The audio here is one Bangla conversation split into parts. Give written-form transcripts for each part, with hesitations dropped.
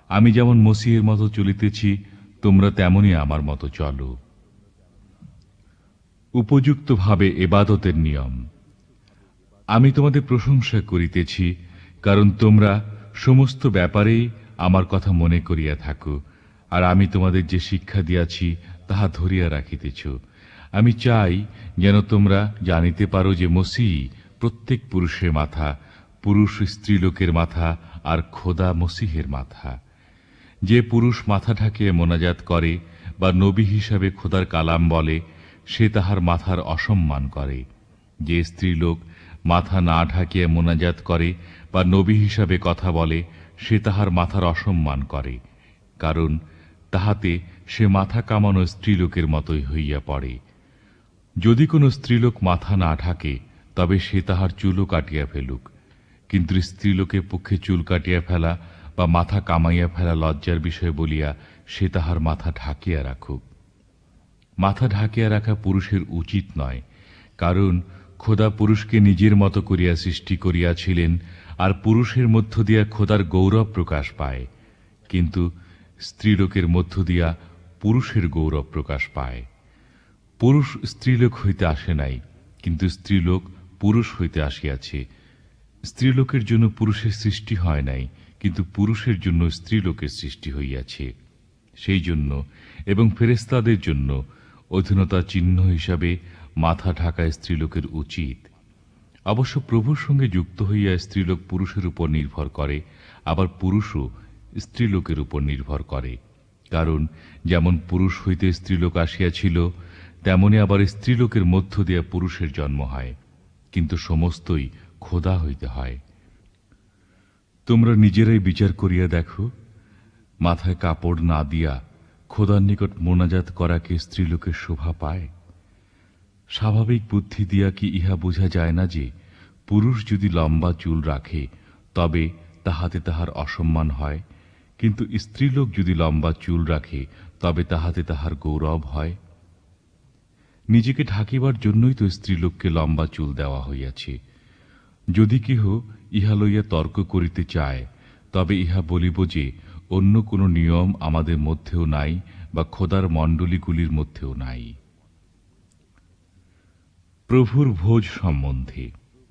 আমি যেমন মসীহের মতো চলিতেছি, তোমরা তেমনি আমার মতো চলো। উপযুক্তভাবে এবাদতের নিয়ম। আমি তোমাদের প্রশংসা করিতেছি, কারণ তোমরা সমস্ত ব্যাপারেই আমার কথা মনে করিয়া থাকো, আর আমি তোমাদের যে শিক্ষা দিয়াছি তাহা ধরিয়া রাখিতেছ। আমি চাই যেন তোমরা জানিতে পারো যে মসীহ প্রত্যেক পুরুষের মাথা, পুরুষ স্ত্রীলোকের মাথা, আর খোদা মসীহের মাথা। যে পুরুষ মাথা ঢাকিয়া মোনাজাত করে বা নবী হিসাবে খোদার কালাম বলে, সে তাহার মাথার অসম্মান করে। যে স্ত্রীলোক মাথা না ঢাকিয়া মোনাজাত করে বা নবী হিসাবে কথা বলে, সে তাহার মাথার অসম্মান করে, কারণ তাহাতে সে মাথা কামানো স্ত্রীলোকের মতোই হইয়া পড়ে। যদি কোনো স্ত্রীলোক মাথা না ঢাকে, তবে সে তাহার চুলও কাটিয়া ফেলুক, কিন্তু স্ত্রীলোকের পক্ষে চুল কাটিয়া ফেলা বা মাথা কামাইয়া ফেলা লজ্জার বিষয় বলিয়া সে তাহার মাথা ঢাকিয়া রাখুক। মাথা ঢাকিয়া রাখা পুরুষের উচিত নয়, কারণ খোদা পুরুষকে নিজের মতো করিয়া সৃষ্টি করিয়াছিলেন, আর পুরুষের মধ্য দিয়া খোদার গৌরব প্রকাশ পায়, কিন্তু স্ত্রীলোকের মধ্য দিয়া পুরুষের গৌরব প্রকাশ পায়। পুরুষ স্ত্রীলোক হইতে আসে নাই, কিন্তু স্ত্রীলোক পুরুষ হইতে আসিয়াছে। স্ত্রীলোকের জন্য পুরুষের সৃষ্টি হয় নাই, কিন্তু পুরুষের জন্য স্ত্রীলোকের সৃষ্টি হইয়াছে। সেই জন্য এবং ফেরেশতাদের জন্য অধীনতা চিহ্ন হিসাবে মাথা ঢাকা স্ত্রীলোকের উচিত। অবশ্য প্রভুর সঙ্গে যুক্ত হইয়া স্ত্রীলোক পুরুষের উপর নির্ভর করে, আবার পুরুষও স্ত্রীলোকের উপর নির্ভর করে, কারণ যেমন পুরুষ হইতে স্ত্রীলোক আসিয়াছিল, তেমনি আবার স্ত্রীলোকের মধ্য দিয়া পুরুষের জন্ম হয়, কিন্তু সমস্তই খোদা হইতে হয়। তোমরা নিজেরাই বিচার করিয়া দেখো, মাথায় কাপড় না দিয়া খোদার নিকট মোনাজাত করা কি স্ত্রীলোকের শোভা পায়? স্বাভাবিক বুদ্ধি দিয়া কি ইহা বোঝা যায় না যে পুরুষ যদি লম্বা চুল রাখে তবে তাহাতে তাহার অসম্মান হয়, কিন্তু স্ত্রীলোক যদি লম্বা চুল রাখে তবে তাহাতে তাহার গৌরব হয়? নিজেকে ঢাকিবার জন্যই তো স্ত্রীলোককে লম্বা চুল দেওয়া হইয়াছে। যদি কেহ ইহা লইয়া তর্ক করিতে চায়, তবে ইহা বলিব যে অন্য কোন নিয়ম আমাদের মধ্যেও নাই, বা খোদার মণ্ডলীগুলির মধ্যেও নাই। প্রভুর ভোজ সম্বন্ধে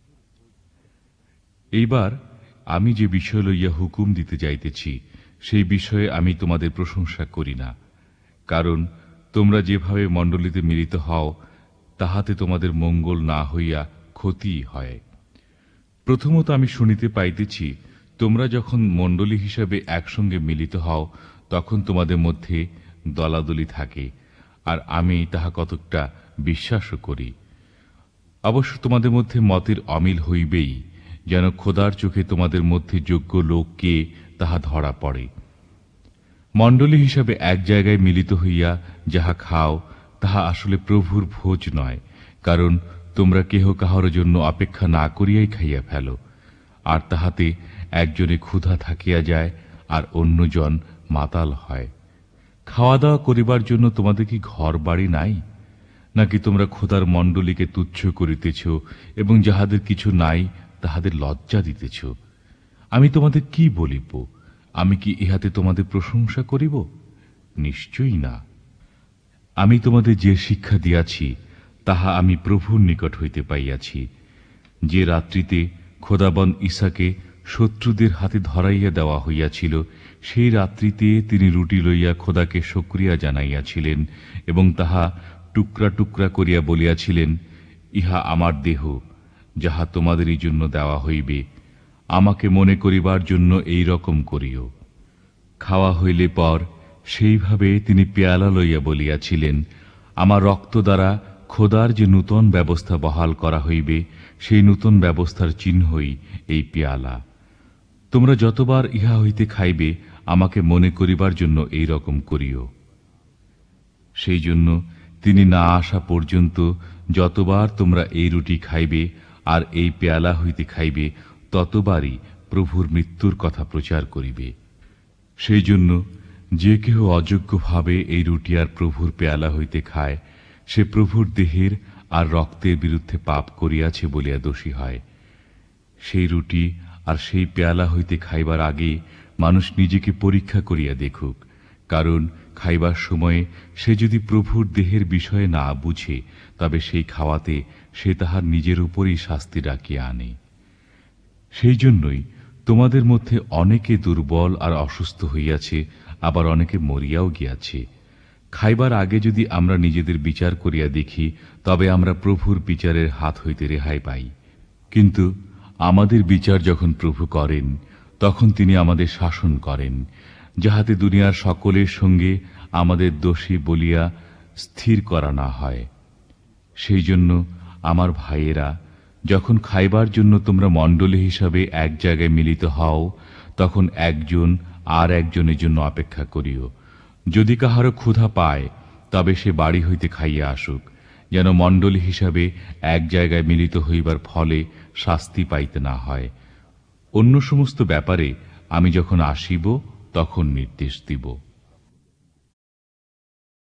এইবার আমি যে বিষয় লইয়া হুকুম দিতে যাইতেছি, সেই বিষয়ে আমি তোমাদের প্রশংসা করি না, কারণ তোমরা যেভাবে মণ্ডলীতে মিলিত হও, তাহাতে তোমাদের মঙ্গল না হইয়া ক্ষতি হয়। প্রথমত আমি শুনিতে পাইতেছি, তোমরা যখন মণ্ডলী হিসাবে একসঙ্গে মিলিত হও, তখন তোমাদের মধ্যে দলাদলি থাকে, আর আমি তাহা কতকটা বিশ্বাসও করি। অবশ্য তোমাদের মধ্যে মতের অমিল হইবেই, যেন খোদার চোখে তোমাদের মধ্যে যোগ্য লোক কে তাহা ধরা পড়ে। মণ্ডলী হিসাবে এক জায়গায় মিলিত হইয়া যাহা খাও, তাহা আসলে প্রভুর ভোজ নয়, কারণ তোমরা কেহ কাহার জন্য অপেক্ষা না করিয়াই খাইয়া ফেল, আর তাহাতে একজনে ক্ষুধা থাকিয়া যায় আর অন্যজন মাতাল হয়। খাওয়া দাওয়া করিবার জন্য তোমাদের কি ঘর বাড়ি নাই? নাকি তোমরা খোদার মণ্ডলীকে তুচ্ছ করিতেছ এবং যাহাদের কিছু নাই তাহাদের লজ্জা দিতেছ? আমি তোমাদের কি বলিব? আমি কি ইহাতে তোমাদের প্রশংসা করিব? নিশ্চয়ই না। আমি তোমাদের যে শিক্ষা দিয়াছি তাহা আমি প্রভুর নিকট হইতে পাইয়াছি। যে রাত্রিতে খোদাবন ঈসাকে শত্রুদের হাতে ধরাইয়া দেওয়া হইয়াছিল, সেই রাত্রিতে তিনি রুটি লইয়া খোদাকে শুকরিয়া জানাইয়াছিলেন এবং তাহা টুকরা টুকরা করিয়া বলিয়াছিলেন, ইহা আমার দেহ, যাহা তোমাদেরই জন্য দেওয়া হইবে। আমাকে মনে করিবার জন্য এই রকম করিও। খাওয়া হইলে পর সেইভাবে তিনি পেয়ালা লইয়া বলিয়াছিলেন, আমার রক্ত দ্বারা খোদার যে নূতন ব্যবস্থা বহাল করা হইবে, সেই নূতন ব্যবস্থার চিহ্নই এই পেয়ালা। তোমরা যতবার ইহা হইতে খাইবে, আমাকে মনে করিবার জন্য এই রকম করিও। সেই জন্য তিনি না আসা পর্যন্ত যতবার তোমরা এই রুটি খাইবে আর এই পেয়ালা হইতে খাইবে, ততবারই প্রভুর মৃত্যুর কথা প্রচার করিবে। সেই জন্য যে কেহ অযোগ্যভাবে এই রুটি আর প্রভুর পেয়ালা হইতে খায়, সে প্রভুর দেহের আর রক্তের বিরুদ্ধে পাপ করিয়াছে বলিয়া দোষী হয়। সেই রুটি আর সেই পেয়ালা হইতে খাইবার আগে মানুষ নিজেকে পরীক্ষা করিয়া দেখুক, কারণ খাইবার সময়ে সে যদি প্রভুর দেহের বিষয়ে না বুঝে, তবে সেই খাওয়াতে সে তাহার নিজের উপরই শাস্তি ডাকিয়া আনে। সেই জন্যই তোমাদের মধ্যে অনেকে দুর্বল আর অসুস্থ হইয়াছে, আবার অনেকে মরিয়াও গিয়াছে। খাইবার আগে যদি আমরা নিজেদের বিচার করিয়া দেখি, তবে আমরা প্রভুর বিচারের হাত হইতে রেহাই পাই। কিন্তু আমাদের বিচার যখন প্রভু করেন, তখন তিনি আমাদের শাসন করেন, যাহাতে দুনিয়ার সকলের সঙ্গে আমাদের দোষী বলিয়া স্থির করা না হয়। সেই জন্য আমার ভাইয়েরা, যখন খাইবার জন্য তোমরা মণ্ডলী হিসাবে এক জায়গায় মিলিত হও, তখন একজন আর একজনের জন্য অপেক্ষা করিও। যদি কাহারও ক্ষুধা পায়, তবে সে বাড়ি হইতে খাইয়া আসুক, যেন মণ্ডলী হিসাবে এক জায়গায় মিলিত হইবার ফলে শাস্তি পাইতে না হয়। অন্য সমস্ত ব্যাপারে আমি যখন আসিব, তখন নির্দেশ দিব।